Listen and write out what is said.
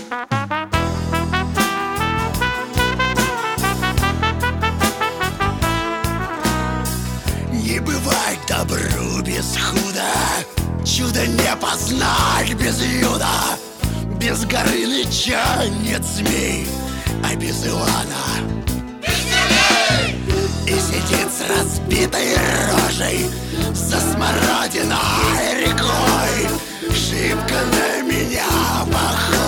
Не бывает добру без худа, чудо не познать без юда. Без Горыныча нет змей, а без Ивана и сидит с разбитой рожей за смородиной рекой. Шибко на меня похож.